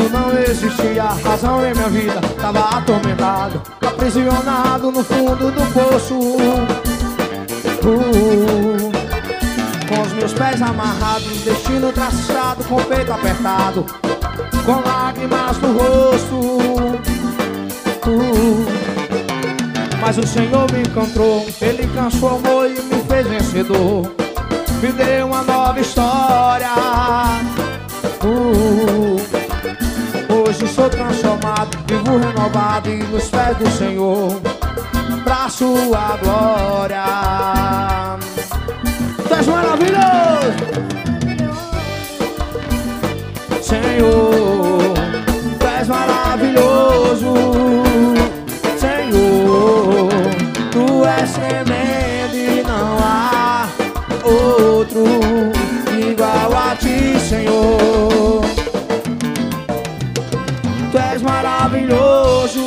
tudo não existia, razão em minha vida, tava atormentado, aprisionado no fundo do poço. Com os meus pés amarrados, destino traçado, com o peito apertado, com lágrimas no rosto. Mas o Senhor me encontrou, Ele transformou e me fez vencedor, me deu uma nova história. Hoje sou transformado, vivo renovado e nos pés do Senhor, pra sua glória. Tu és maravilhoso, Senhor, Tu és maravilhoso, Senhor, Tu és tremendo e não há outro igual a Ti, Senhor. Tu és maravilhoso,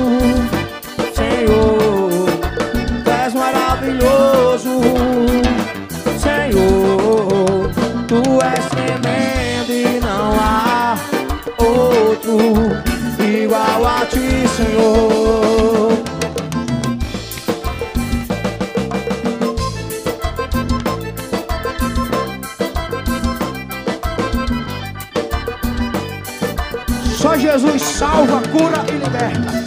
Senhor, Tu és maravilhoso, Senhor, Tu és tremendo e não há outro igual a Ti, Senhor. Só Jesus salva, cura e liberta.